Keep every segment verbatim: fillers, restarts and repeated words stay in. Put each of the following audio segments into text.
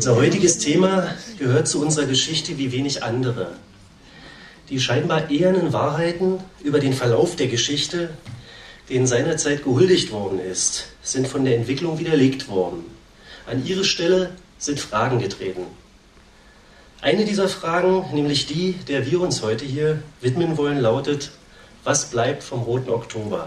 Unser heutiges Thema gehört zu unserer Geschichte wie wenig andere. Die scheinbar ehernen Wahrheiten über den Verlauf der Geschichte, denen seinerzeit gehuldigt worden ist, sind von der Entwicklung widerlegt worden. An ihre Stelle sind Fragen getreten. Eine dieser Fragen, nämlich die, der wir uns heute hier widmen wollen, lautet: Was bleibt vom Roten Oktober?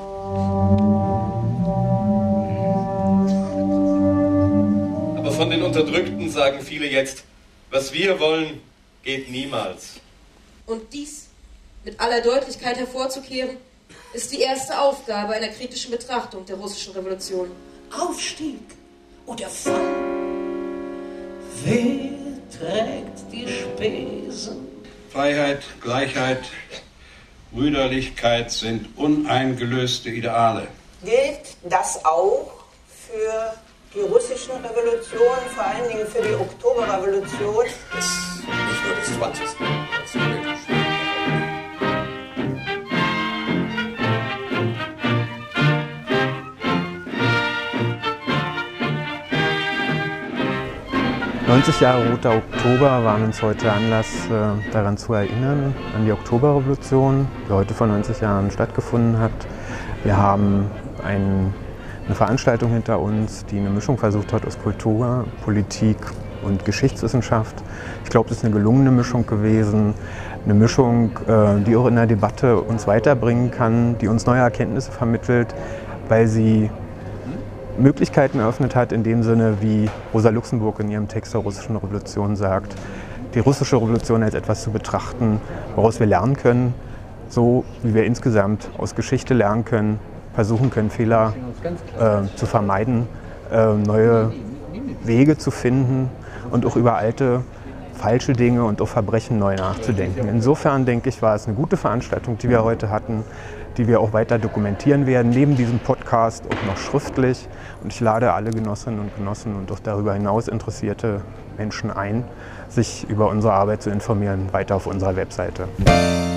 Aber von den Unterdrückten sagen viele jetzt: Was wir wollen, geht niemals. Und dies mit aller Deutlichkeit hervorzukehren, ist die erste Aufgabe einer kritischen Betrachtung der russischen Revolution. Aufstieg oder Fall? Wer trägt die Spesen? Freiheit, Gleichheit, Brüderlichkeit sind uneingelöste Ideale. Gilt das auch für die russischen Revolutionen, vor allen Dingen für die Oktoberrevolution? Das nicht nur des zwanzigsten Jahrhunderts. neunzig Jahre Roter Oktober waren uns heute Anlass, äh, daran zu erinnern, an die Oktoberrevolution, die heute vor neunzig Jahren stattgefunden hat. Wir haben ein, eine Veranstaltung hinter uns, die eine Mischung versucht hat aus Kultur, Politik und Geschichtswissenschaft. Ich glaube, das ist eine gelungene Mischung gewesen, eine Mischung, äh, die auch in der Debatte uns weiterbringen kann, die uns neue Erkenntnisse vermittelt, weil sie Möglichkeiten eröffnet hat, in dem Sinne, wie Rosa Luxemburg in ihrem Text der russischen Revolution sagt, die russische Revolution als etwas zu betrachten, woraus wir lernen können, so wie wir insgesamt aus Geschichte lernen können, versuchen können, Fehler äh, zu vermeiden, äh, neue Wege zu finden und auch über alte, falsche Dinge und auch Verbrechen neu nachzudenken. Insofern, denke ich, war es eine gute Veranstaltung, die wir heute hatten, die wir auch weiter dokumentieren werden, neben diesem Podcast auch noch schriftlich. Und ich lade alle Genossinnen und Genossen und auch darüber hinaus interessierte Menschen ein, sich über unsere Arbeit zu informieren, weiter auf unserer Webseite.